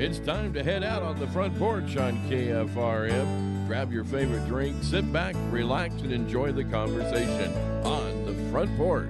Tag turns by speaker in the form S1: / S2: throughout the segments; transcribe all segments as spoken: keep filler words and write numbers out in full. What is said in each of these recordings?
S1: It's time to head out on the front porch on K F R M. Grab your favorite drink, sit back, relax, and enjoy the conversation on the front porch.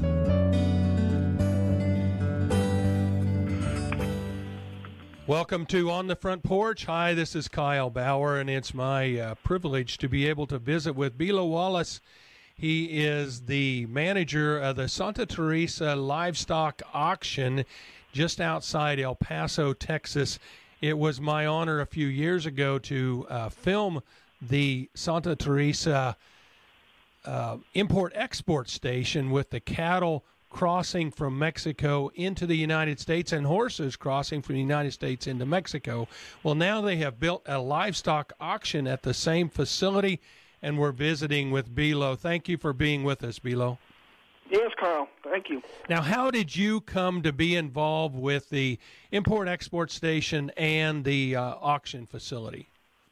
S2: Welcome to On the Front Porch. Hi, this is Kyle Bauer, and it's my uh, privilege to be able to visit with Bilo Wallace. He is the manager of the Santa Teresa Livestock Auction just outside El Paso, Texas. It was my honor a few years ago to uh, film the Santa Teresa uh, import-export station with the cattle crossing from Mexico into the United States and horses crossing from the United States into Mexico. Well, now they have built a livestock auction at the same facility, and we're visiting with Bilo. Thank you for being with us, Bilo.
S3: Yes, Carl. Thank you.
S2: Now, how did you come to be involved with the import-export station and the uh, auction facility?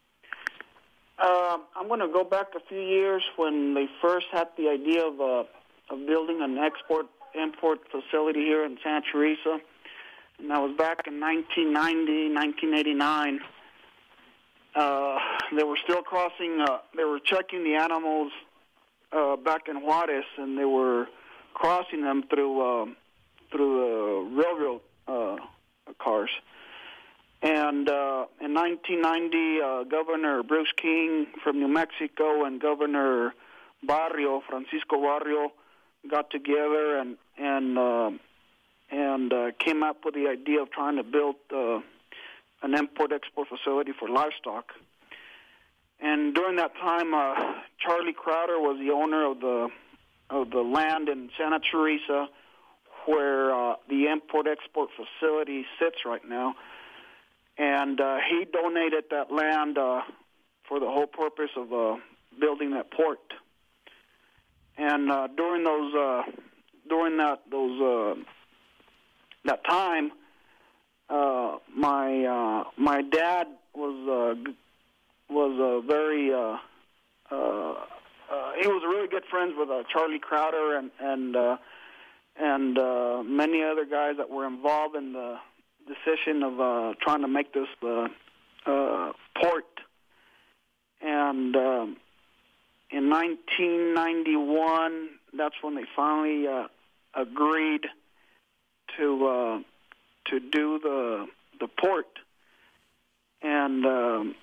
S3: Uh, I'm going to go back a few years when they first had the idea of uh, of building an export-import facility here in Santa Teresa, and that was back in nineteen ninety, nineteen eighty-nine. Uh, they were still crossing, uh, they were checking the animals uh, back in Juarez, and they were crossing them through uh, through the railroad uh, cars. And uh, in nineteen ninety, uh, Governor Bruce King from New Mexico and Governor Barrio, Francisco Barrio, got together and and uh, and uh, came up with the idea of trying to build uh, an import-export facility for livestock. And during that time, uh, Charlie Crowder was the owner of the of the land in Santa Teresa where uh, the import-export facility sits right now. And uh, he donated that land uh, for the whole purpose of uh, building that port. And uh, during those uh, during that those uh, that time, uh, my uh, my dad was uh, was uh, very uh, uh, Uh, he was really good friends with uh, Charlie Crowder and and uh, and uh, many other guys that were involved in the decision of uh, trying to make this uh, uh, port. And um, in nineteen ninety-one, that's when they finally uh, agreed to uh, to do the the port. And um,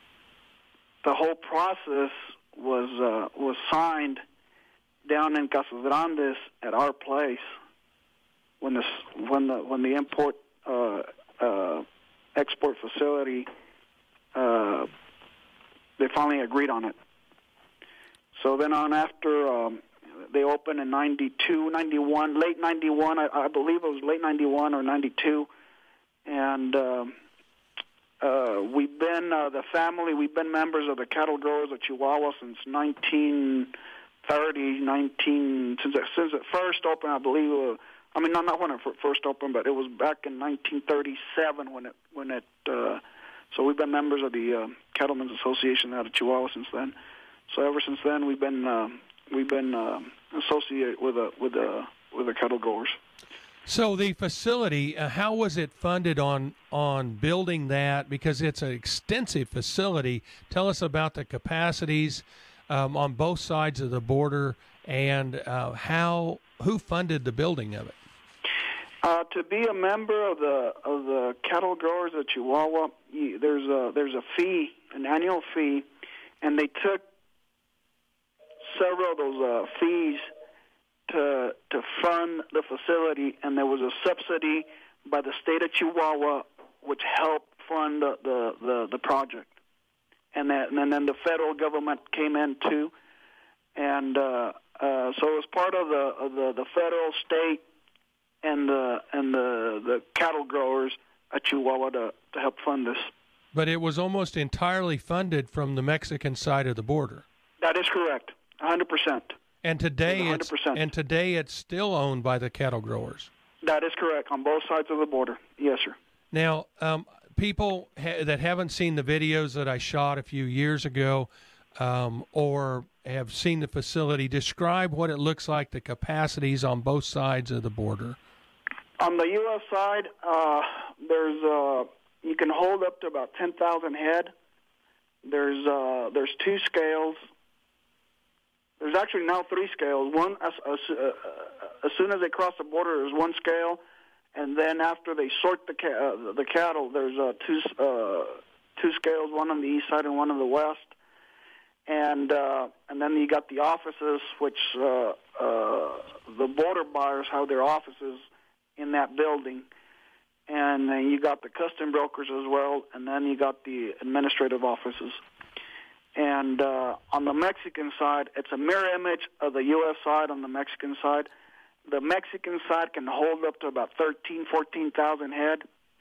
S3: the whole process was uh, was signed down in Casas Grandes at our place when the when the when the import uh, uh, export facility uh, they finally agreed on it. So then on after um, they opened in ninety-two, ninety-one, late ninety-one, I, I believe it was late ninety-one or ninety-two, and um, Uh, we've been, uh, the family, we've been members of the cattle growers of Chihuahua since nineteen thirty, nineteen, since it, since it first opened, I believe, uh, I mean, not, not when it first opened, but it was back in nineteen thirty-seven when it, when it, uh, so we've been members of the uh, Cattlemen's Association out of Chihuahua since then. So ever since then, we've been, uh, we've been uh, associated with, uh, with, uh, with the cattle growers.
S2: So the facility, uh, how was it funded on on building that? Because it's an extensive facility. Tell us about the capacities um, on both sides of the border and uh, how who funded the building of it.
S3: Uh, to be a member of the of the cattle growers of Chihuahua, you, there's a there's a fee, an annual fee, and they took several of those uh, fees to to fund the facility, and there was a subsidy by the state of Chihuahua which helped fund the the, the, the project, and that and then the federal government came in too, and uh, uh, so it was part of the of the, the federal, state, and the and the the cattle growers at Chihuahua to, to help fund this.
S2: But it was almost entirely funded from the Mexican side of the border.
S3: That is correct, one hundred percent.
S2: And today, it's, and today it's still owned by the cattle growers.
S3: That is correct, on both sides of the border. Yes, sir.
S2: Now, um, people ha- that haven't seen the videos that I shot a few years ago um, or have seen the facility, describe what it looks like, the capacities on both sides of the border.
S3: On the U S side, uh, there's uh, you can hold up to about ten thousand head. There's uh, there's two scales. There's actually now three scales. One, as, as, uh, as soon as they cross the border, there's one scale, and then after they sort the ca- uh, the cattle, there's uh, two uh, two scales, one on the east side and one on the west. And uh, and then you got the offices, which uh, uh, the border buyers have their offices in that building. And then you got the custom brokers as well, and then you got the administrative offices. And uh, on the Mexican side, it's a mirror image of the U S side on the Mexican side. The Mexican side can hold up to about thirteen, fourteen thousand head,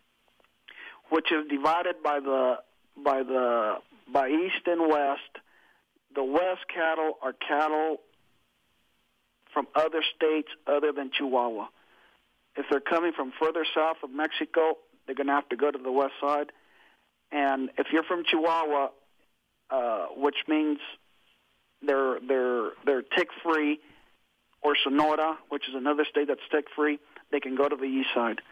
S3: which is divided by the by the by east and west. The west cattle are cattle from other states other than Chihuahua. If they're coming from further south of Mexico, they're going to have to go to the west side. And if you're from Chihuahua, uh, which means they're they're they're tick-free, or Sonora, which is another state that's tick-free, they can go to the east side.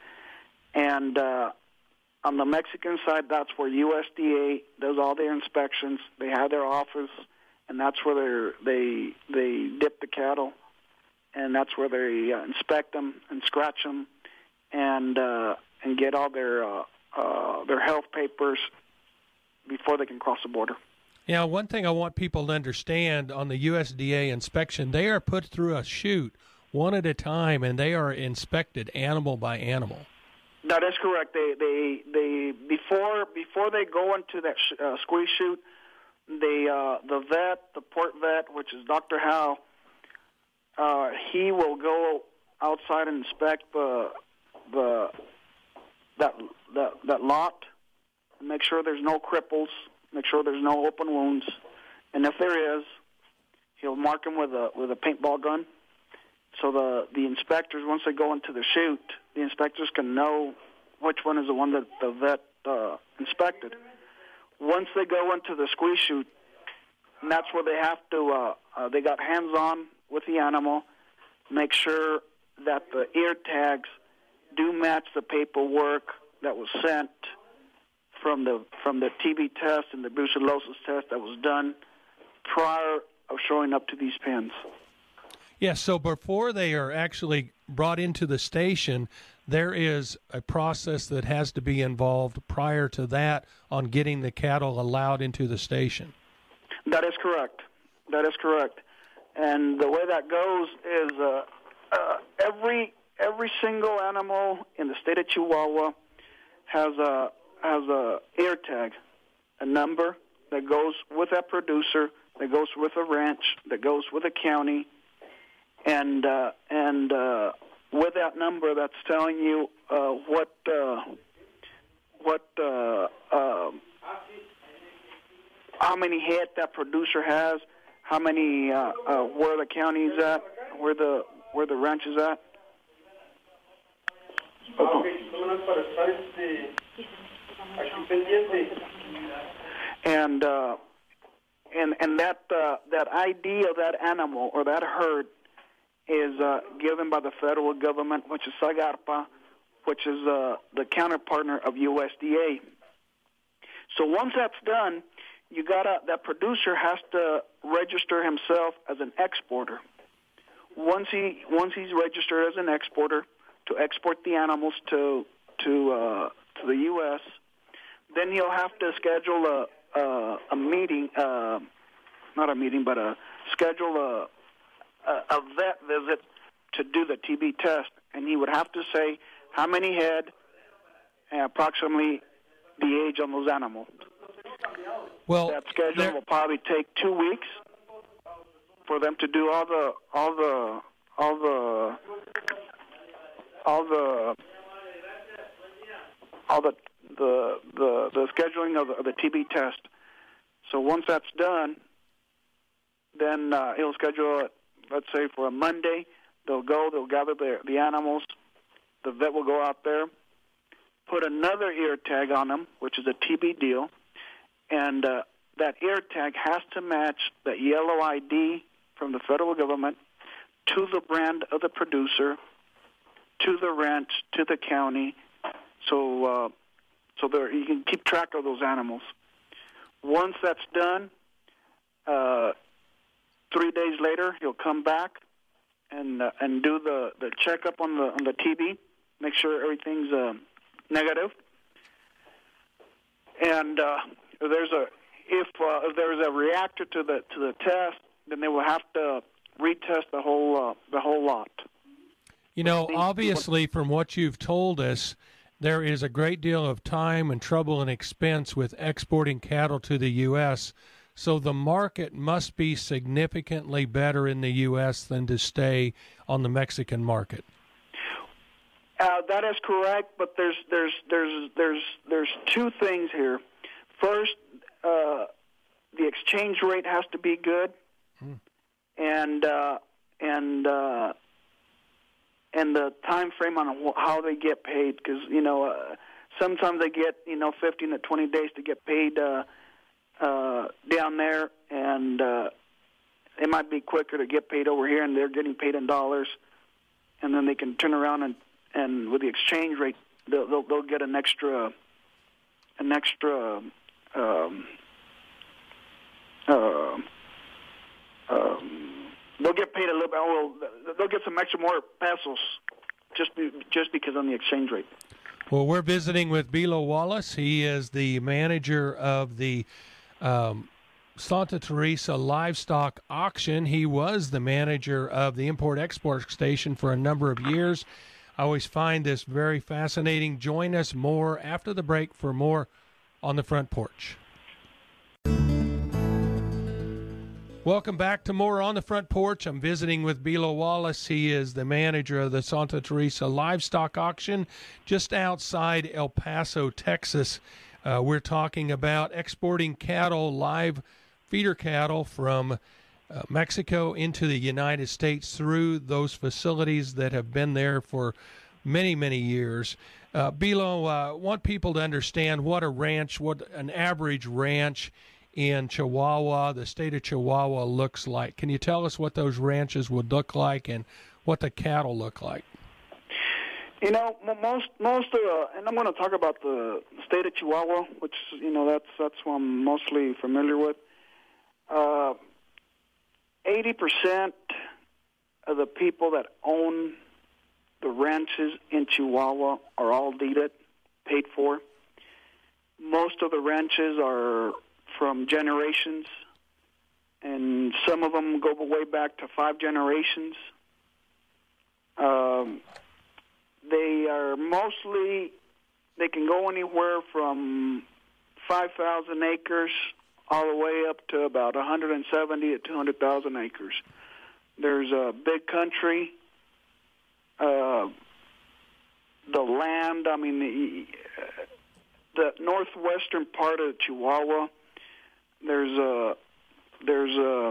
S3: And uh, on the Mexican side, that's where U S D A does all their inspections. They have their office, and that's where they they dip the cattle. And that's where they uh, inspect them and scratch them, and uh, and get all their uh, uh, their health papers before they can cross the border.
S2: Yeah, one thing I want people to understand on the U S D A inspection, they are put through a chute one at a time, and they are inspected animal by animal.
S3: That is correct. They they they before before they go into that sh- uh, squeeze chute, they uh, the vet, the port vet, which is Doctor Howe. Uh, he will go outside and inspect the the that that that lot, make sure there's no cripples, make sure there's no open wounds, and if there is, he'll mark them with a with a paintball gun. So the the inspectors, once they go into the chute, the inspectors can know which one is the one that the vet uh, inspected. Once they go into the squeeze chute, and that's where they have to. Uh, uh, they got hands on with the animal, make sure that the ear tags do match the paperwork that was sent from the from the T B test and the brucellosis test that was done prior of showing up to these pens.
S2: Yes, so before they are actually brought into the station, there is a process that has to be involved prior to that on getting the cattle allowed into the station.
S3: That is correct. That is correct. And the way that goes is uh, uh, every every single animal in the state of Chihuahua has a has a ear tag, a number that goes with that producer, that goes with a ranch, that goes with a county, and uh, and uh, with that number, that's telling you uh, what uh, what uh, uh, how many head that producer has. How many? Uh, uh, where the county is at? Where the where the ranch is at? And uh, and and that uh, that I D of that animal or that herd is uh, given by the federal government, which is SAGARPA, which is uh, the counterpartner of U S D A. So once that's done, you gotta that producer has to register himself as an exporter. Once he once he's registered as an exporter to export the animals to to uh, to the U S, then he'll have to schedule a a, a meeting, uh, not a meeting, but a schedule a, a a vet visit to do the T B test, and he would have to say how many head and approximately the age on those animals.
S2: Well,
S3: that schedule
S2: there...
S3: will probably take two weeks for them to do all the all the all the all the all the the the, the scheduling of the, of the T B test. So once that's done, then uh, he'll schedule it. Let's say for a Monday, they'll go. They'll gather the the animals. The vet will go out there, put another ear tag on them, which is a T B deal. And uh, that ear tag has to match the yellow I D from the federal government to the brand of the producer, to the ranch, to the county. So uh, so there you can keep track of those animals. Once that's done, uh, three days later he'll come back and uh, and do the, the checkup on the on the T B, make sure everything's uh, negative. And uh, if there's a if uh, if there's a reactor to the to the test, then they will have to retest the whole uh, the whole lot.
S2: You know, obviously, from what you've told us, there is a great deal of time and trouble and expense with exporting cattle to the U S, so the market must be significantly better in the U S than to stay on the Mexican market.
S3: Uh, that is correct, but there's there's there's there's there's two things here. First, uh, the exchange rate has to be good, hmm. and uh, and uh, and the time frame on how they get paid, because you know uh, sometimes they get you know fifteen to twenty days to get paid uh, uh, down there, and uh, it might be quicker to get paid over here, and they're getting paid in dollars, and then they can turn around and. And with the exchange rate, they'll, they'll, they'll get an extra, an extra, um, uh, um, they'll get paid a little bit. Well, they'll get some extra more pesos, just be, just because on the exchange rate.
S2: Well, we're visiting with Bilo Wallace. He is the manager of the um, Santa Teresa Livestock Auction. He was the manager of the Import-Export Station for a number of years. I always find this very fascinating. Join us more after the break for more on the Front Porch. Welcome back to more on the Front Porch. I'm visiting with Bilo Wallace. He is the manager of the Santa Teresa Livestock Auction just outside El Paso, Texas. Uh, we're talking about exporting cattle, live feeder cattle from Uh, Mexico into the United States through those facilities that have been there for many, many years. Uh, Bilo, uh, want people to understand what a ranch, what an average ranch in Chihuahua, the state of Chihuahua, looks like. Can you tell us what those ranches would look like and what the cattle look like?
S3: You know, most most of the, and I'm going to talk about the state of Chihuahua, which you know that's that's what I'm mostly familiar with. Uh, Eighty percent of the people that own the ranches in Chihuahua are all deeded, paid for. Most of the ranches are from generations, and some of them go way back to five generations. Um, they are mostly, they can go anywhere from five thousand acres all the way up to about one hundred seventy to two hundred thousand acres. There's a big country. Uh, the land, I mean, the, the northwestern part of Chihuahua, there's a, there's a,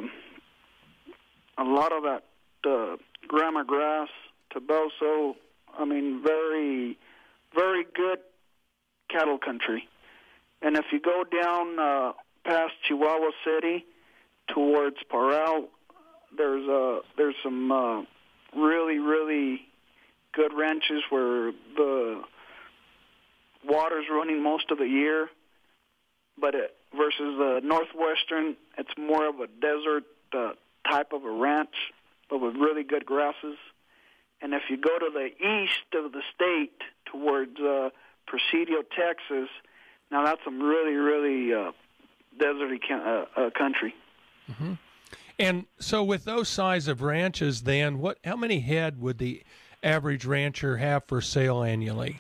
S3: a lot of that uh, grama grass, Toboso, I mean, very, very good cattle country. And if you go down uh, past Chihuahua City towards Parral, there's uh, there's some uh, really really good ranches where the water's running most of the year, but it, versus the northwestern, it's more of a desert uh, type of a ranch, but with really good grasses. And if you go to the east of the state towards uh, Presidio, Texas, now that's some really really uh, deserty uh, uh, country.
S2: Mm-hmm. And so with those size of ranches then, what? how many head would the average rancher have for sale annually?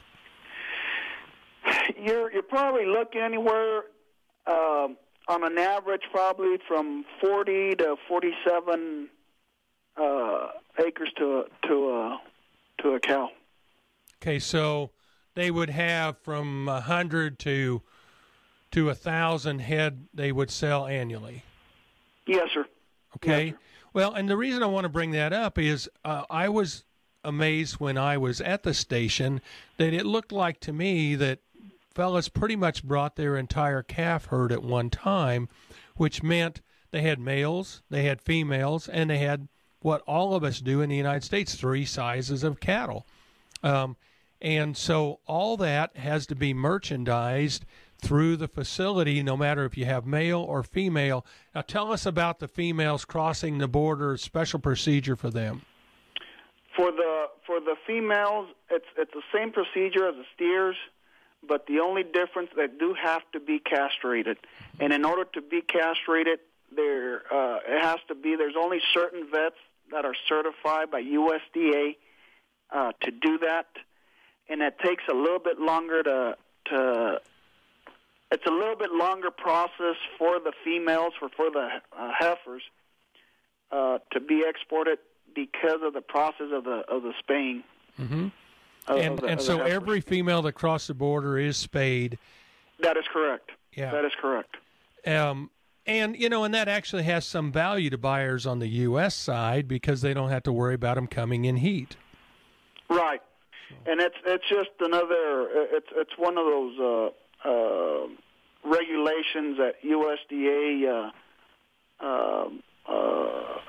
S3: You're, you're probably looking anywhere uh, on an average probably from forty to forty-seven uh, acres to, to, a, to a cow.
S2: Okay, so they would have from one hundred to to one thousand head they would sell annually.
S3: Yes, sir.
S2: Okay.
S3: Yes, sir.
S2: Well, and the reason I want to bring that up is uh, I was amazed when I was at the station that it looked like to me that fellas pretty much brought their entire calf herd at one time, which meant they had males, they had females, and they had what all of us do in the United States, three sizes of cattle. Um, And so all that has to be merchandised through the facility, no matter if you have male or female. Now, tell us about the females crossing the border, special procedure for them.
S3: For the for the females, it's it's the same procedure as the steers, but the only difference, they do have to be castrated. And in order to be castrated, there uh, it has to be. There's only certain vets that are certified by U S D A uh, to do that, and it takes a little bit longer to to. It's a little bit longer process for the females, for for the uh, heifers, uh, to be exported because of the process of the of the spaying.
S2: Mm-hmm.
S3: Of,
S2: and
S3: of the,
S2: and
S3: of
S2: so
S3: the
S2: every female that crossed the border is spayed.
S3: That is correct.
S2: Yeah,
S3: that is correct.
S2: Um, and you know, and that actually has some value to buyers on the U S side because they don't have to worry about them coming in heat.
S3: Right, so. And it's it's just another. It's it's one of those. Uh, Uh, regulations that U S D A uh, uh, uh,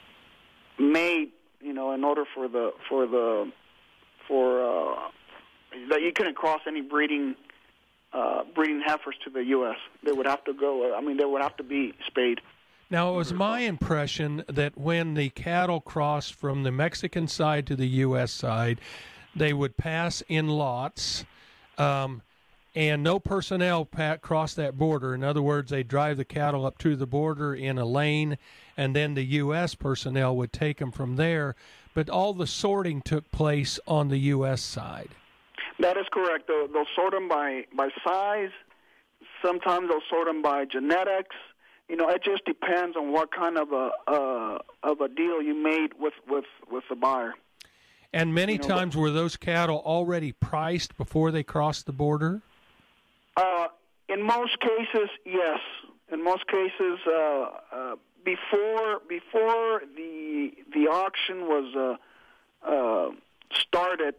S3: made, you know, in order for the for the for uh, that you couldn't cross any breeding uh, breeding heifers to the U S. They would have to go. I mean, they would have to be spayed.
S2: Now, it was my impression that when the cattle crossed from the Mexican side to the U S side, they would pass in lots. Um, And no personnel pat cross that border. In other words, they drive the cattle up to the border in a lane, and then the U S personnel would take them from there. But all the sorting took place on the U S side.
S3: That is correct. They'll, they'll sort them by, by size. Sometimes they'll sort them by genetics. You know, it just depends on what kind of a uh, of a deal you made with, with, with the buyer.
S2: And many
S3: you know,
S2: times
S3: but,
S2: were those cattle already priced before they crossed the border?
S3: Uh, in most cases, yes. In most cases, uh, uh, before before the the auction was uh, uh, started,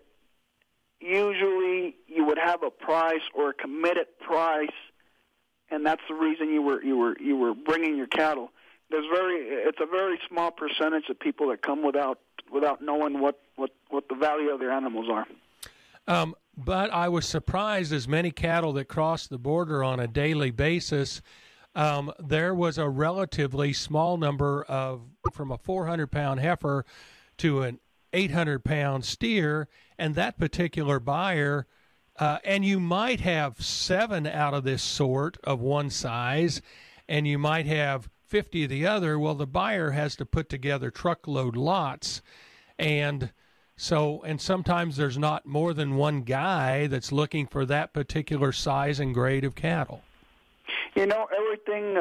S3: usually you would have a price or a committed price, and that's the reason you were you were you were bringing your cattle. There's very it's a very small percentage of people that come without without knowing what, what, what the value of their animals are.
S2: Um, but I was surprised, as many cattle that crossed the border on a daily basis, um, there was a relatively small number of, from a four hundred pound heifer to an eight hundred pound steer, and that particular buyer, uh, and you might have seven out of this sort of one size, and you might have fifty of the other. Well, the buyer has to put together truckload lots, and So, and sometimes there's not more than one guy that's looking for that particular size and grade of cattle.
S3: You know, everything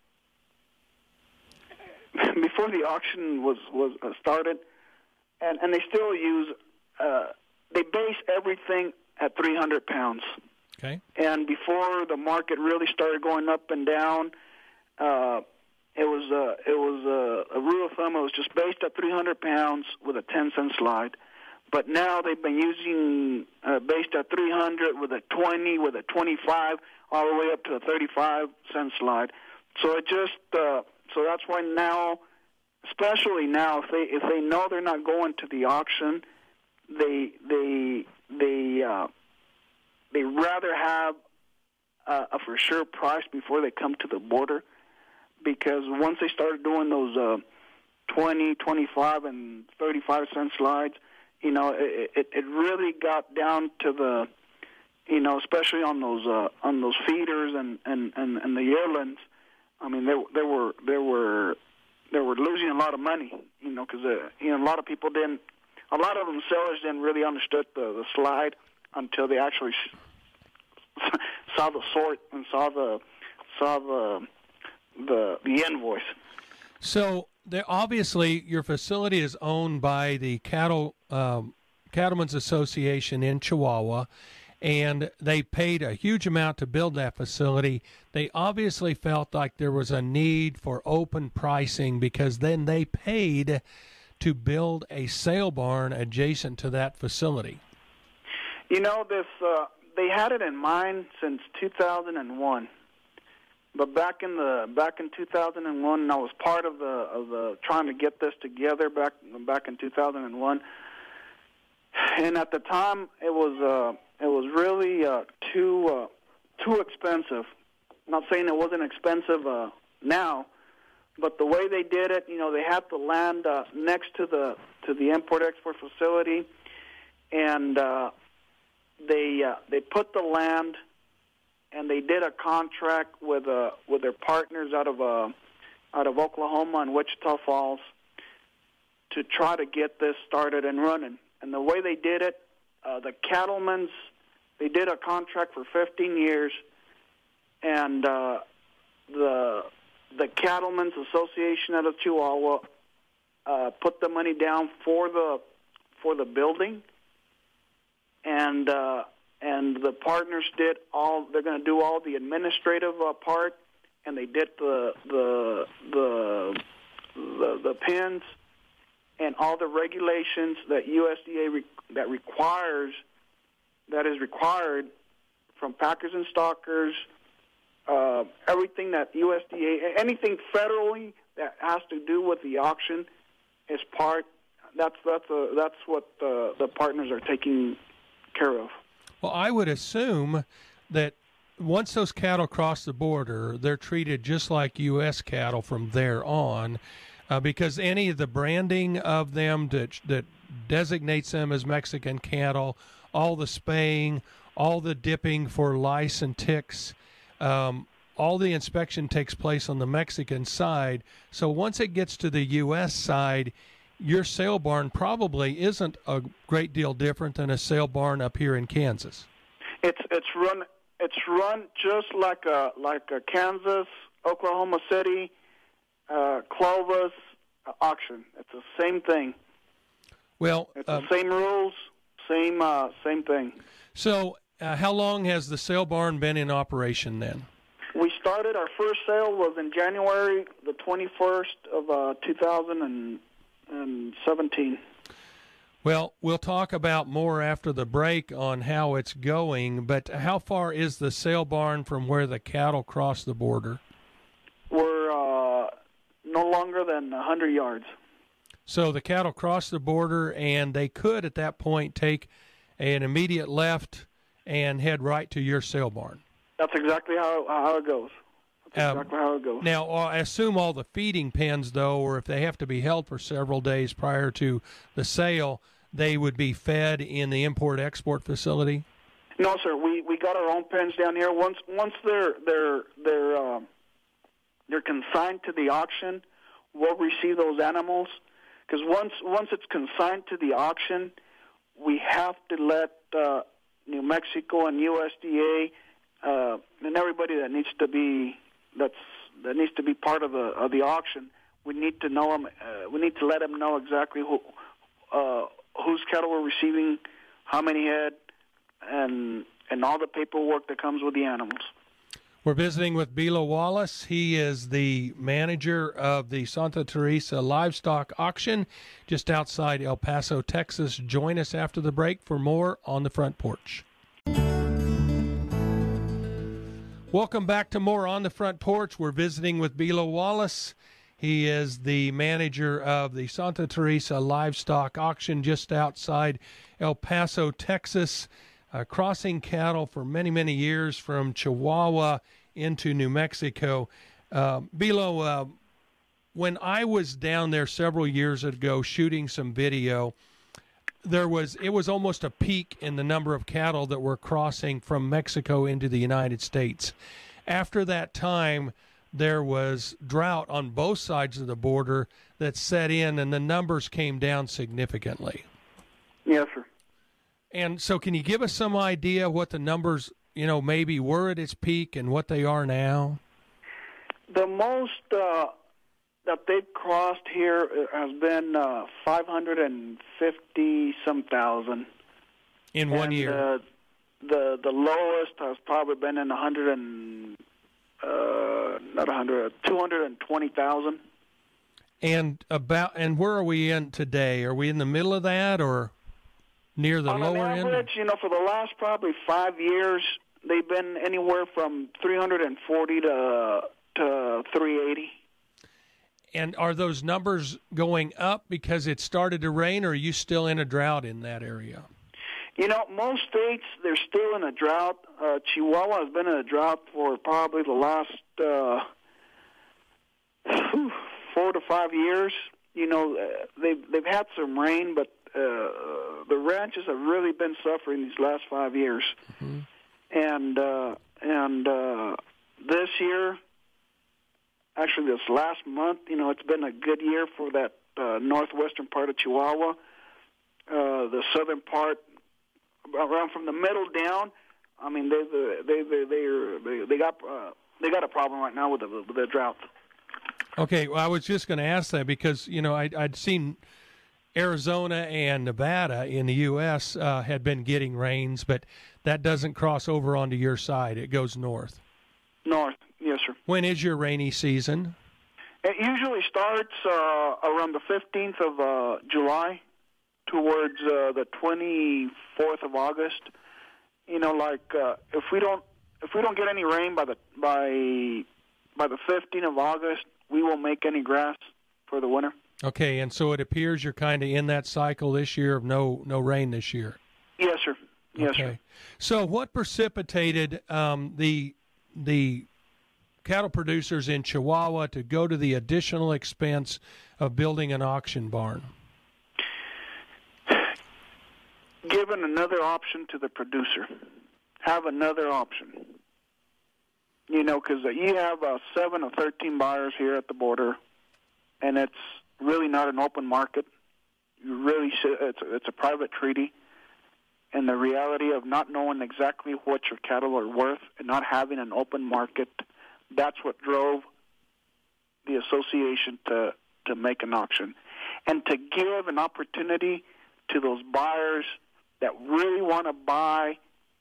S3: before the auction was was started, and and they still use uh, they base everything at three hundred pounds.
S2: Okay.
S3: And before the market really started going up and down, uh, it was uh, it was uh, a rule of thumb. It was just based at three hundred pounds with a ten cent slide. But now they've been using uh, based at three hundred with a twenty, with a twenty-five, all the way up to a thirty-five cent slide. So it just uh, so that's why now, especially now, if they if they know they're not going to the auction, they they they uh, they rather have uh, a for sure price before they come to the border, because once they start doing those uh, twenty, twenty-five, and thirty-five cent slides, you know, it, it, it really got down to the, you know, especially on those uh, on those feeders and, and, and, and the yearlings. I mean, they they were they were they were losing a lot of money, you know, because uh, you know a lot of people didn't, a lot of them sellers didn't really understood the, the slide until they actually saw the sort and saw the saw the the the invoice.
S2: So there, obviously, your facility is owned by the Cattle um, Cattlemen's Association in Chihuahua, and they paid a huge amount to build that facility. They obviously felt like there was a need for open pricing, because then they paid to build a sale barn adjacent to that facility.
S3: You know, this uh, they had it in mind since two thousand one. But back in the back in two thousand one, I was part of the of the trying to get this together back back in two thousand one, And at the time, it was uh, it was really uh, too uh, too expensive. I'm not saying it wasn't expensive uh, now, but the way they did it, you know, they had the land uh, next to the to the import-export facility, and uh, they uh, they put the land, and they did a contract with uh, with their partners out of uh, out of Oklahoma and Wichita Falls to try to get this started and running. And the way they did it, uh, the cattlemen's, they did a contract for fifteen years, and uh, the the Cattlemen's Association out of Chihuahua uh, put the money down for the for the building, and uh, and the partners did all. They're going to do all the administrative uh, part, and they did the the the the, the pins and all the regulations that U S D A re- that requires that is required from packers and stockers. Uh, everything that U S D A, anything federally that has to do with the auction, is part. That's that's a, that's what the, the partners are taking care of.
S2: Well, I would assume that once those cattle cross the border, they're treated just like U S cattle from there on, uh, because any of the branding of them that that designates them as Mexican cattle, all the spaying, all the dipping for lice and ticks. Um, all the inspection takes place on the Mexican side. So once it gets to the U S side, your sale barn probably isn't a great deal different than a sale barn up here in Kansas.
S3: It's it's run it's run just like a like a Kansas, Oklahoma City, uh, Clovis uh, auction. It's the same thing.
S2: Well,
S3: it's
S2: uh,
S3: the same rules, same uh, same thing.
S2: So. Uh, how long has the sale barn been in operation then?
S3: We started, our first sale was in January the twenty-first of uh, two thousand seventeen.
S2: Well, we'll talk about more after the break on how it's going, but how far is the sale barn from where the cattle cross the border?
S3: We're uh, no longer than one hundred yards.
S2: So the cattle cross the border, and they could at that point take an immediate left and head right to your sale barn.
S3: That's exactly how how it goes. That's
S2: Um,
S3: exactly how it goes.
S2: Now, I assume all the feeding pens, though, or if they have to be held for several days prior to the sale, they would be fed in the import-export facility?
S3: No, sir. We we got our own pens down here. Once once they're they're they're um, they're consigned to the auction, we'll receive those animals. Because once once it's consigned to the auction, we have to let uh, New Mexico and U S D A uh, and everybody that needs to be that's that needs to be part of the of the auction. We need to know them. Uh, we need to let them know exactly who uh, whose cattle we're receiving, how many head, and and all the paperwork that comes with the animals.
S2: We're visiting with Bilo Wallace. He is the manager of the Santa Teresa Livestock Auction just outside El Paso, Texas. Join us after the break for more on the Front Porch. Welcome back to more on the Front Porch. We're visiting with Bilo Wallace. He is the manager of the Santa Teresa Livestock Auction just outside El Paso, Texas. Uh, crossing cattle for many, many years from Chihuahua into New Mexico. Uh, Bilo, uh, when I was down there several years ago shooting some video, there was it was almost a peak in the number of cattle that were crossing from Mexico into the United States. After that time, there was drought on both sides of the border that set in, and the numbers came down significantly.
S3: Yes, sir.
S2: And so can you give us some idea what the numbers, you know, maybe were at its peak and what they are now?
S3: The most uh, that they've crossed here has been uh, five hundred fifty some thousand.
S2: In one
S3: and,
S2: year?
S3: Uh, the the lowest has probably been in one hundred and, uh, not one hundred, two hundred twenty thousand.
S2: And about, and where are we in today? Are we in the middle of that or near the
S3: On
S2: lower
S3: an average,
S2: end?
S3: you know, for the last probably five years, they've been anywhere from three hundred forty to to three eighty.
S2: and are those numbers going up because it started to rain, or are you still in a drought in that area?
S3: You know, most states, they're still in a drought. Uh, Chihuahua has been in a drought for probably the last uh, whew, four to five years. You know, uh, they've, they've had some rain, but uh, the ranches have really been suffering these last five years. Mm-hmm. And, uh, and uh, this year, actually this last month, you know, it's been a good year for that uh, northwestern part of Chihuahua. Uh, the southern part, around from the middle down, I mean, they they they they they, they got uh, they got a problem right now with the with the drought.
S2: Okay, well, I was just going to ask that because you know I, I'd seen Arizona and Nevada in the U S uh, had been getting rains, but that doesn't cross over onto your side; it goes north.
S3: North, yes, sir.
S2: When is your rainy season?
S3: It usually starts uh, around the fifteenth of uh, July. Towards uh, the twenty-fourth of August, you know, like uh, if we don't if we don't get any rain by the by by the fifteenth of August, we won't make any grass for the winter.
S2: Okay, and so it appears you're kind of in that cycle this year of no no rain this year.
S3: Yes, sir. Yes,
S2: okay.
S3: sir.
S2: So what precipitated um, the the cattle producers in Chihuahua to go to the additional expense of building an auction barn?
S3: Given another option to the producer. Have another option. You know, because uh, you have uh, seven or thirteen buyers here at the border, and it's really not an open market. You really should, it's, it's a private treaty, and the reality of not knowing exactly what your cattle are worth and not having an open market, that's what drove the association to, to make an auction. And to give an opportunity to those buyers that really want to buy,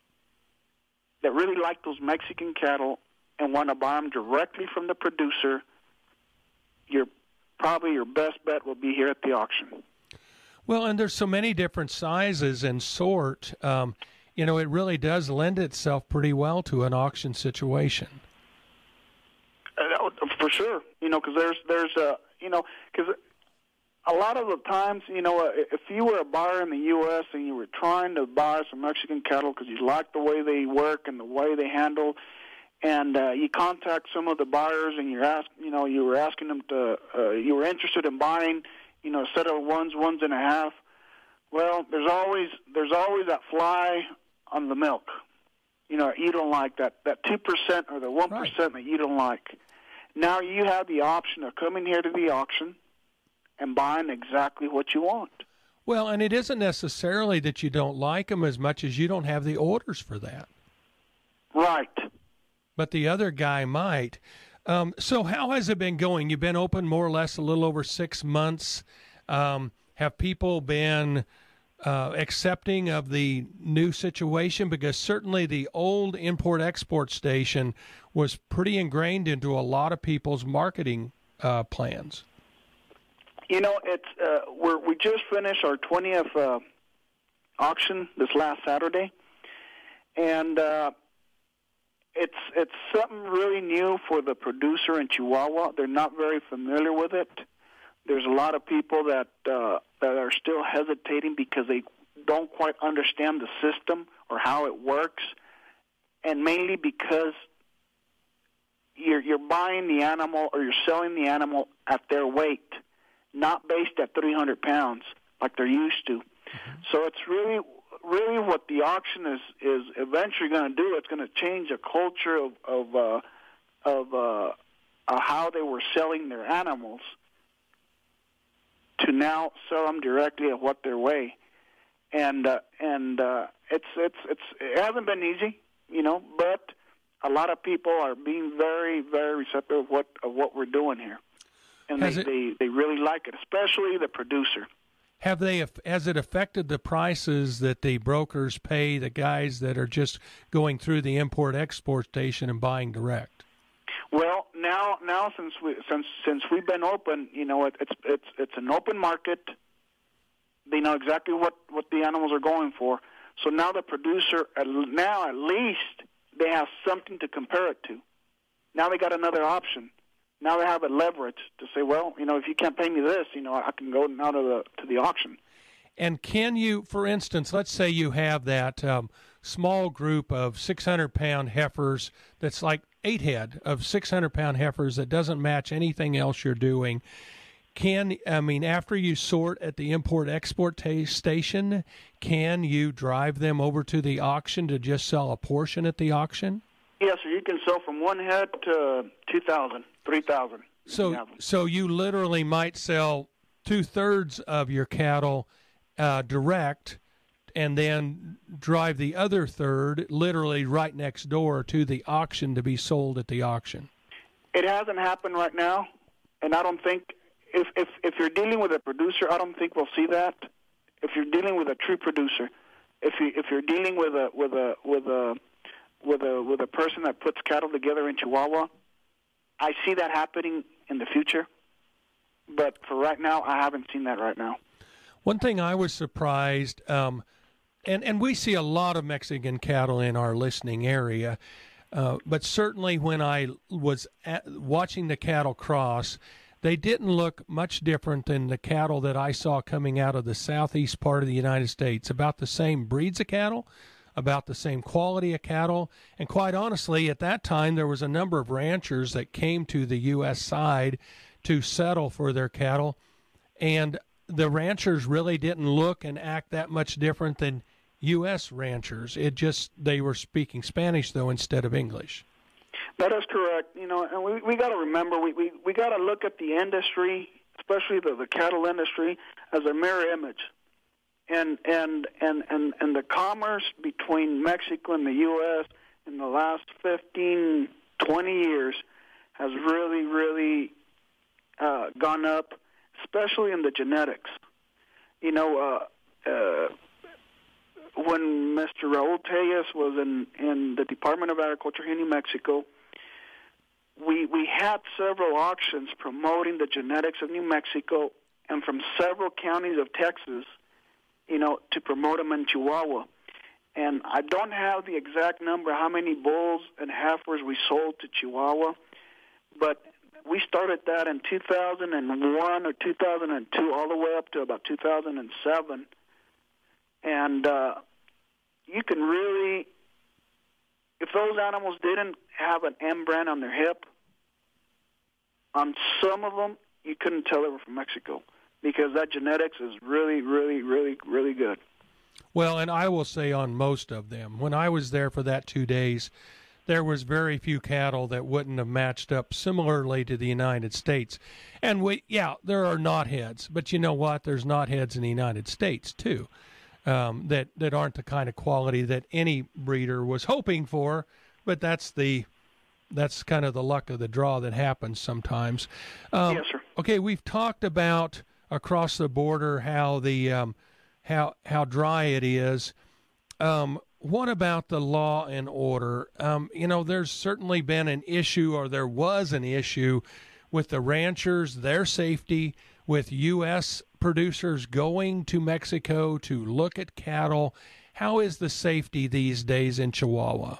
S3: that really like those Mexican cattle and want to buy them directly from the producer, your probably your best bet will be here at the auction.
S2: Well, and there's so many different sizes and sort. Um, you know, it really does lend itself pretty well to an auction situation.
S3: Uh, for sure, you know, because there's there's a you know because. A lot of the times, you know, if you were a buyer in the U S and you were trying to buy some Mexican cattle because you like the way they work and the way they handle, and uh, you contact some of the buyers and you're ask, you know, you were asking them to, uh, you were interested in buying, you know, a set of ones, ones and a half. Well, there's always there's always that fly on the milk. You know, you don't like that that two percent or the one percent right. that you don't like. Now you have the option of coming here to the auction and buying exactly what you want.
S2: Well, and it isn't necessarily that you don't like them as much as you don't have the orders for that.
S3: Right.
S2: But the other guy might. Um, so how has it been going? You've been open more or less a little over six months. Um, have people been uh, accepting of the new situation? Because certainly the old import-export station was pretty ingrained into a lot of people's marketing uh, plans.
S3: You know, it's uh, we're, we just finished our twentieth uh, auction this last Saturday, and uh, it's it's something really new for the producer in Chihuahua. They're not very familiar with it. There's a lot of people that uh, that are still hesitating because they don't quite understand the system or how it works, and mainly because you're you're buying the animal or you're selling the animal at their weight, not based at three hundred pounds like they're used to. Mm-hmm. So it's really, really what the auction is, is eventually going to do. It's going to change a culture of of, uh, of uh, uh, how they were selling their animals to now sell them directly at what their weigh. And uh, and uh, it's it's it's it hasn't been easy, you know, but a lot of people are being very, very receptive of what of what we're doing here. And they, it, they, they really like it, especially the producer.
S2: Have they? Has it affected the prices that the brokers pay the guys that are just going through the import-export station and buying direct?
S3: Well, now now since we since since we've been open, you know, it, it's it's it's an open market. They know exactly what, what the animals are going for. So now the producer, now at least they have something to compare it to. Now they got another option. now they have a leverage to say, well, you know, if you can't pay me this, you know, I can go now to the to the auction.
S2: And can you, for instance, let's say you have that um, small group of six hundred pound heifers that's like eight head of six hundred pound heifers that doesn't match anything else you're doing. Can, I mean, after you sort at the import-export ta- station, can you drive them over to the auction to just sell a portion at the auction?
S3: Yes, sir. You can sell from one head to two thousand, three thousand.
S2: So, so you literally might sell two-thirds of your cattle uh, direct and then drive the other third literally right next door to the auction to be sold at the auction.
S3: It hasn't happened right now, and I don't think if if if you're dealing with a producer, I don't think we'll see that. If you're dealing with a true producer, if you if you're dealing with a with a with a with a with a person that puts cattle together in Chihuahua, I see that happening in the future. But for right now, I haven't seen that right now.
S2: One thing I was surprised, um, and and we see a lot of Mexican cattle in our listening area, uh, but certainly when I was at, watching the cattle cross, they didn't look much different than the cattle that I saw coming out of the southeast part of the United States. About the same breeds of cattle, about the same quality of cattle, and quite honestly, at that time there was a number of ranchers that came to the U S side to settle for their cattle, and the ranchers really didn't look and act that much different than U S ranchers. It just, they were speaking Spanish, though, instead of English.
S3: That is correct. You know, and we we got to remember, we, we, we got to look at the industry, especially the, the cattle industry, as a mirror image. And, and, and, and, and the commerce between Mexico and the U S in the last fifteen, twenty years has really, really uh, gone up, especially in the genetics. You know, uh, uh, when Mister Raul Tellez was in, in the Department of Agriculture here in New Mexico, we we had several auctions promoting the genetics of New Mexico, and from several counties of Texas, you know, to promote them in Chihuahua. And I don't have the exact number how many bulls and heifers we sold to Chihuahua, but we started that in two thousand one or two thousand two, all the way up to about two thousand seven. And uh, you can really, if those animals didn't have an M brand on their hip, on some of them, you couldn't tell they were from Mexico, because that genetics is really, really, really, really good.
S2: Well, and I will say on most of them, when I was there for that two days, there was very few cattle that wouldn't have matched up similarly to the United States. And we, yeah, there are knotheads, but you know what? There's knotheads in the United States too, um, that that aren't the kind of quality that any breeder was hoping for. But that's the that's kind of the luck of the draw that happens sometimes. Um,
S3: yes, sir.
S2: Okay, we've talked about across the border how the um, how how dry it is. Um, What about the law and order? Um, you know, there's certainly been an issue, or there was an issue, with the ranchers, their safety, with U S producers going to Mexico to look at cattle. How is the safety these days in Chihuahua?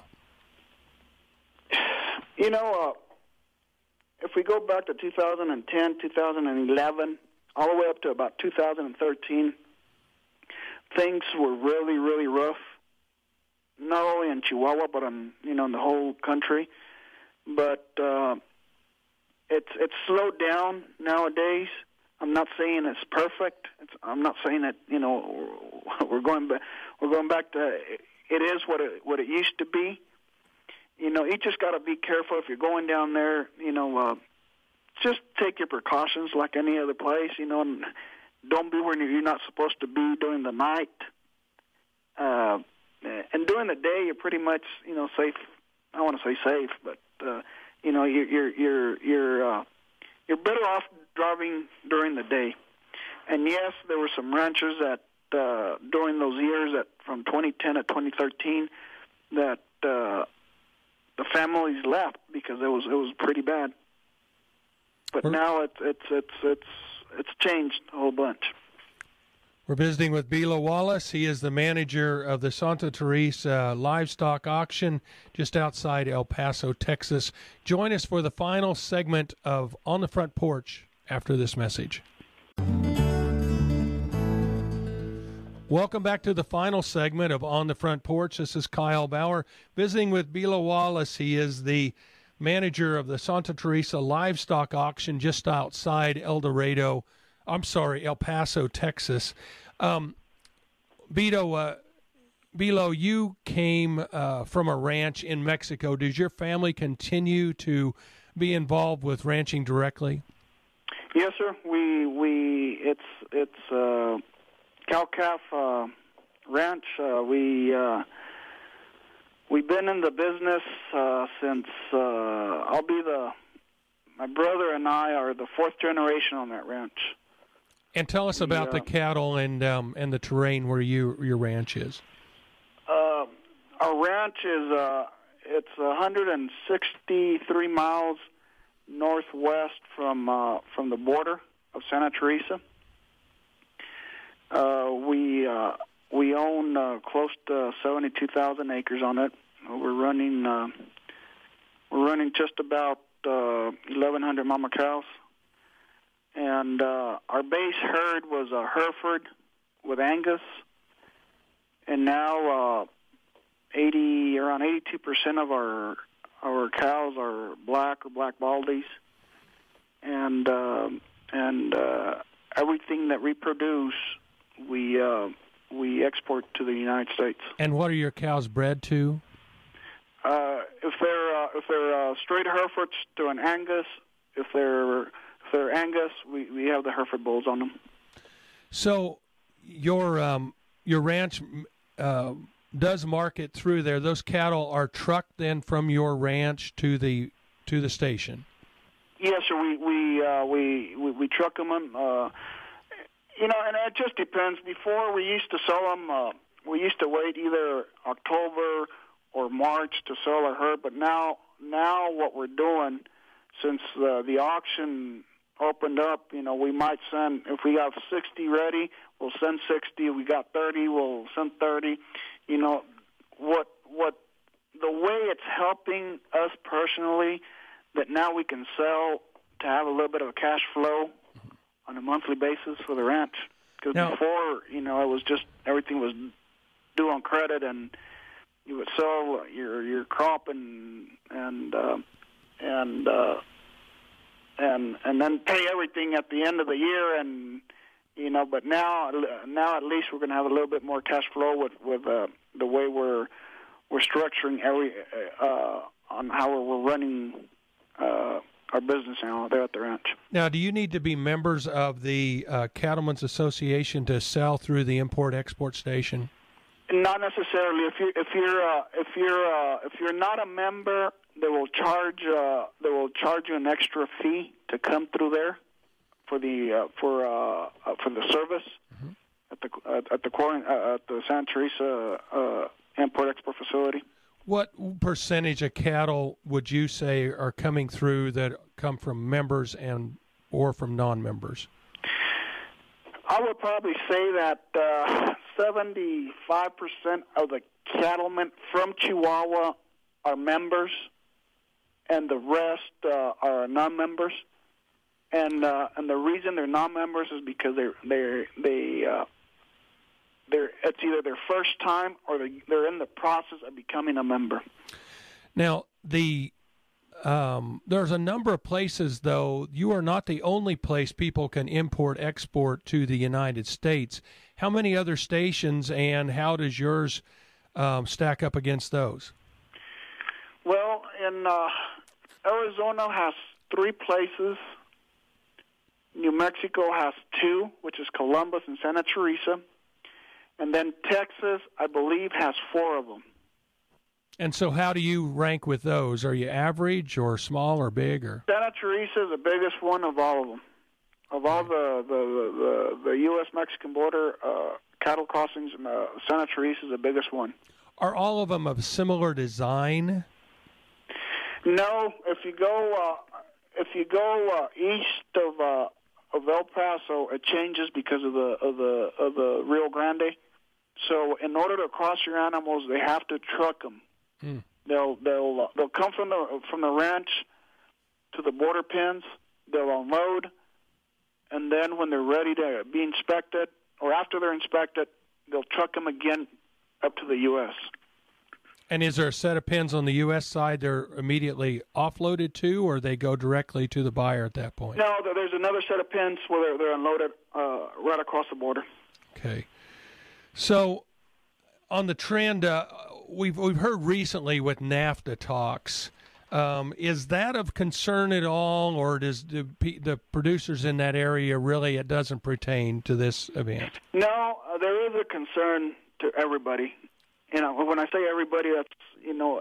S3: You know, uh, if we go back to two thousand ten, two thousand eleven, all the way up to about two thousand thirteen, things were really, really rough. Not only in Chihuahua, but in, you know, in the whole country. But uh, it's it's slowed down nowadays. I'm not saying it's perfect. It's, I'm not saying that, you know, we're going back. We're going back to it is what it what it used to be. You know, you just got to be careful if you're going down there. You know, uh, just take your precautions like any other place. You know, and don't be where you're not supposed to be during the night. Uh, And during the day, you're pretty much, you know, safe. I don't want to say safe, but uh, you know, you're you're you're you're uh, you're better off driving during the day. And yes, there were some ranchers that uh, during those years, that from twenty ten to twenty thirteen, that uh, the families left because it was it was pretty bad. But now it's it's it's it's it's changed a whole bunch.
S2: We're visiting with Bilo Wallace. He is the manager of the Santa Teresa Livestock Auction just outside El Paso, Texas. Join us for the final segment of On the Front Porch after this message. Welcome back to the final segment of On the Front Porch. This is Kyle Bauer visiting with Bilo Wallace. He is the manager of the Santa Teresa Livestock Auction just outside El Dorado, I'm sorry, El Paso, Texas. Um, Bilo, uh, Bilo, you came uh, from a ranch in Mexico. Does your family continue to be involved with ranching directly?
S3: Yes, sir. We we it's it's uh, cow-calf uh, ranch. Uh, we uh, we've been in the business uh, since uh, I'll be the my brother and I are the fourth generation on that ranch.
S2: And tell us about
S3: yeah.
S2: the cattle and um, and the terrain where you your ranch is.
S3: Uh, our ranch is uh, it's one hundred sixty-three miles northwest from uh, from the border of Santa Teresa. Uh, we uh, we own uh, close to seventy-two thousand acres on it. We're running uh, we're running just about uh, eleven hundred mama cows. And uh, our base herd was a Hereford with Angus, and now uh, eighty around eighty-two percent of our our cows are black or black baldies, and uh, and uh, everything that reproduce we uh, we export to the United States.
S2: And what are your cows bred to?
S3: Uh, if they're uh, if they're uh, straight Herefords to an Angus, if they're If they're Angus, we, we have the Hereford bulls on them.
S2: So your um, your ranch uh, does market through there. Those cattle are trucked then from your ranch to the to the station.
S3: Yes, sir. We we uh, we, we we truck them. Uh, you know, and it just depends. Before we used to sell them. Uh, we used to wait either October or March to sell our herd. But now now what we're doing, since uh, the auction opened up, you know, we might send, if we have sixty ready, we'll send sixty. If we got thirty, we'll send thirty. You know, what what the way it's helping us personally, that now we can sell to have a little bit of a cash flow on a monthly basis for the ranch. Because before, you know, it was just, everything was due on credit, and you would sell your your crop and and uh, and uh, and and then pay everything at the end of the year, and you know. But now, now at least we're going to have a little bit more cash flow with with uh, the way we're we're structuring every uh, on how we're running uh, our business now there at the ranch.
S2: Now, do you need to be members of the uh, Cattlemen's Association to sell through the import-export station?
S3: Not necessarily. If you if you're uh, if you're uh, if you're not a member, they will charge uh, they will charge you an extra fee to come through there for the uh, for uh, uh, for the service mm-hmm. at the uh, at the uh, at the Santa Teresa uh, import export facility.
S2: What percentage of cattle would you say are coming through that come from members and or from non-members?
S3: I would probably say that uh, seventy-five percent of the cattlemen from Chihuahua are members, and the rest uh, are non-members. And uh, and the reason they're non-members is because they're they they uh, they're it's either their first time or they, they're in the process of becoming a member.
S2: Now the. Um, there's a number of places, though. You are not the only place people can import, export to the United States. How many other stations, and how does yours um, stack up against those?
S3: Well, in uh, Arizona has three places. New Mexico has two, which is Columbus and Santa Teresa. And then Texas, I believe, has four of them.
S2: And so how do you rank with those? Are you average or small or big? Or
S3: Santa Teresa is the biggest one of all of them. Of all the, the, the, the U S Mexican border uh, cattle crossings, uh, Santa Teresa is the biggest one.
S2: Are all of them of similar design?
S3: No. If you go uh, if you go uh, east of uh, of El Paso, it changes because of the of the of the Rio Grande. So in order to cross your animals, they have to truck them. Hmm. They'll they'll they'll come from the from the ranch to the border pins. They'll unload, and then when they're ready to be inspected, or after they're inspected, they'll truck them again up to the U S.
S2: And is there a set of pins on the U S side they're immediately offloaded to, or they go directly to the buyer at that point?
S3: No, there's another set of pins where they're, they're unloaded uh, right across the border.
S2: Okay. So on the trend, uh, we've we've heard recently with NAFTA talks. Um, is that of concern at all, or does the, the producers in that area really, it doesn't pertain to this event?
S3: No, uh, there is a concern to everybody. You know, when I say everybody, that's, you know,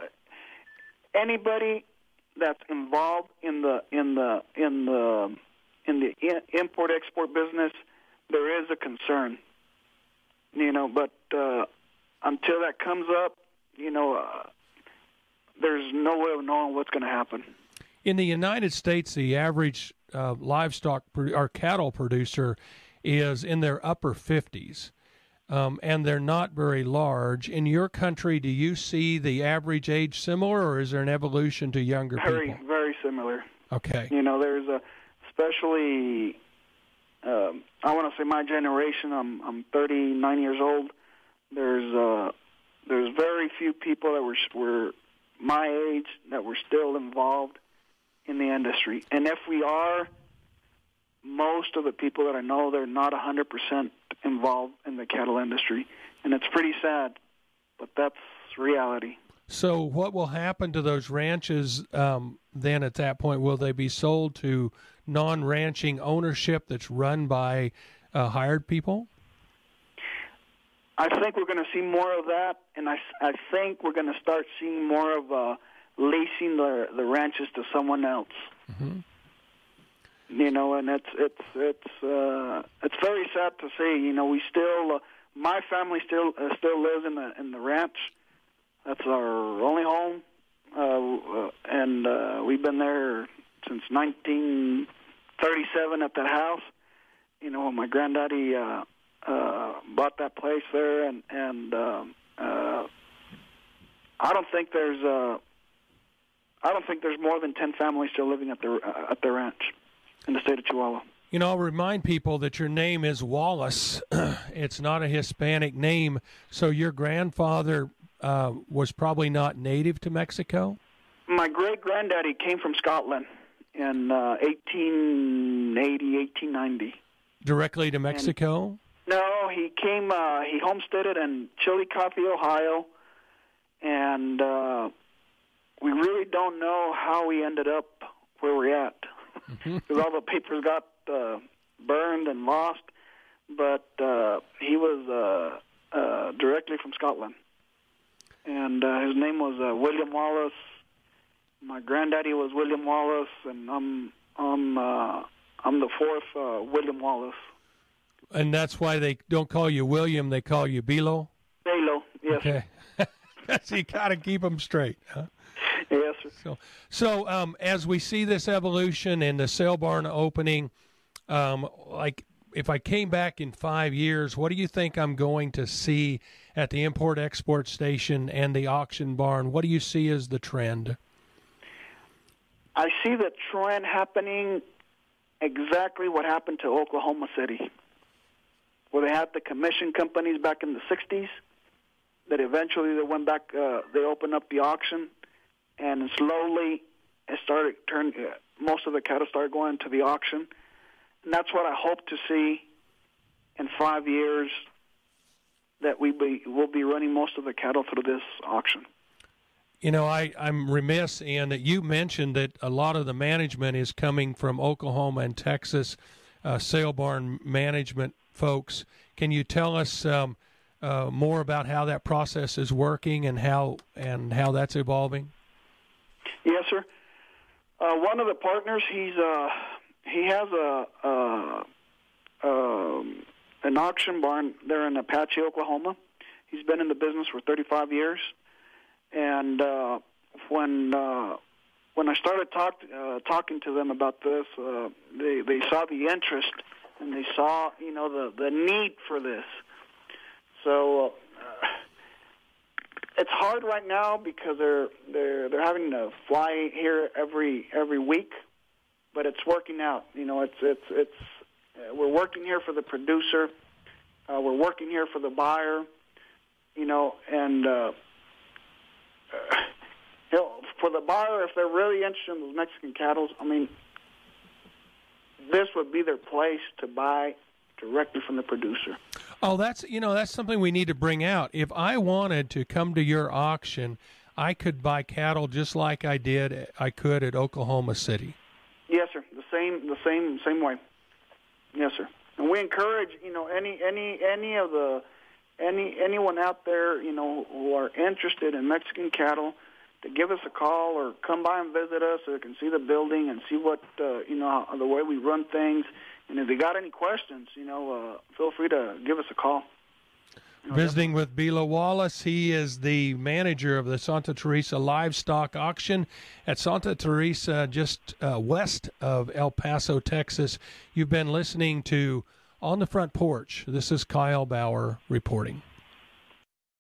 S3: anybody that's involved in the in the in the in the import export business. There is a concern. You know, but uh, until that comes up, you know. Uh, There's no way of knowing what's going to happen.
S2: In the United States, the average uh, livestock or cattle producer is in their upper fifties, um, and they're not very large. In your country, do you see the average age similar, or is there an evolution to younger
S3: very,
S2: people?
S3: Very, very similar.
S2: Okay.
S3: You know, there's a, especially, uh, I want to say my generation. I'm I'm thirty-nine years old. There's uh, there's very few people that were were my age that were still involved in the industry. And if we are, most of the people that I know, they're not one hundred percent involved in the cattle industry. And it's pretty sad, but that's reality.
S2: So what will happen to those ranches um, then at that point? Will they be sold to non-ranching ownership that's run by uh, hired people?
S3: I think we're going to see more of that, and I, I think we're going to start seeing more of uh, leasing the the ranches to someone else. Mm-hmm. You know, and it's it's it's uh, it's very sad to see. You know, we still uh, my family still uh, still lives in the in the ranch. That's our only home, uh, uh, and uh, we've been there since nineteen thirty-seven at that house. You know, when my granddaddy. Uh, Uh, bought that place there, and and um, uh, I don't think there's uh, I don't think there's more than ten families still living at their uh, at their ranch in the state of Chihuahua.
S2: You know, I'll remind people that your name is Wallace. It's not a Hispanic name, so your grandfather uh, was probably not native to Mexico?
S3: My great granddaddy came from Scotland in uh, eighteen eighty, eighteen ninety.
S2: Directly to Mexico? And
S3: No, he came, uh, he homesteaded in Chillicothe, Ohio, and uh, we really don't know how he ended up where we're at, because mm-hmm. all the papers got uh, burned and lost, but uh, he was uh, uh, directly from Scotland, and uh, his name was uh, William Wallace. My granddaddy was William Wallace, and I'm, I'm, uh, I'm the fourth uh, William Wallace.
S2: And that's why they don't call you William, they call you Bilo?
S3: Bilo, yes.
S2: Okay. So you got to keep them straight, huh?
S3: Yes, sir.
S2: So, so um, as we see this evolution and the sale barn opening, um, like if I came back in five years, what do you think I'm going to see at the import-export station and the auction barn? What do you see as the trend?
S3: I see the trend happening exactly what happened to Oklahoma City, where they had the commission companies back in the sixties, that eventually they went back, uh, they opened up the auction, and slowly it started turn. Uh, most of the cattle started going to the auction, and that's what I hope to see in five years. That we be will be running most of the cattle through this auction.
S2: You know, I, I'm remiss in that you mentioned that a lot of the management is coming from Oklahoma and Texas, uh, sale barn management folks. Can you tell us um, uh, more about how that process is working and how and how that's evolving?
S3: Yes, sir. Uh, one of the partners, he's uh, he has a uh, uh, an auction barn there in Apache, Oklahoma. He's been in the business for thirty-five years, and uh, when uh, when I started talk, uh, talking to them about this, uh, they they saw the interest and they saw, you know, the the need for this. So uh, it's hard right now because they're they're they're having to fly here every every week, but it's working out. You know, it's it's it's uh, we're working here for the producer, uh, we're working here for the buyer, you know, and uh, uh, you know, for the buyer, if they're really interested in those Mexican cattle, I mean, this would be their place to buy directly from the producer.
S2: Oh, that's, you know, that's something we need to bring out. If I wanted to come to your auction, I could buy cattle just like I did, I could at Oklahoma City.
S3: Yes, sir. The same, the same, same way. Yes, sir. And we encourage, you know, any, any, any of the, any, anyone out there, you know, who are interested in Mexican cattle, to give us a call or come by and visit us so they can see the building and see what, uh, you know, the way we run things. And if they got any questions, you know, uh, feel free to give us a call. You know,
S2: Visiting with Bela Wallace, he is the manager of the Santa Teresa Livestock Auction at Santa Teresa, just uh, west of El Paso, Texas. You've been listening to On the Front Porch. This is Kyle Bauer reporting.